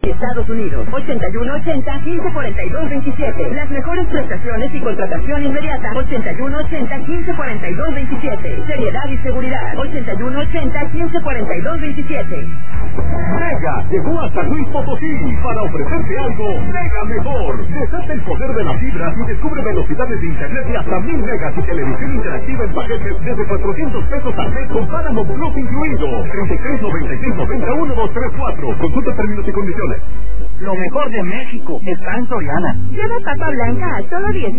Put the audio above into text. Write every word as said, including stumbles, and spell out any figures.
Estados Unidos, ochenta y uno ochenta, quince cuarenta y dos veintisiete. Las mejores prestaciones y contratación inmediata, ochenta y uno ochenta, quince cuarenta y dos veintisiete. Seriedad y seguridad, ochenta y uno ochenta, quince cuarenta y dos veintisiete. Mega llegó a San Luis Potosí para ofrecerte algo mega mejor. Desata el poder de la fibra y descubre velocidades de internet de hasta mil megas y televisión interactiva en paquetes desde cuatrocientos pesos al mes con Paramount Plus incluido. treinta y tres noventa y seis noventa uno dos tres cuatro. Consulta términos y condiciones. Lo mejor de México está en Soriana. Lleva papa blanca a solo diez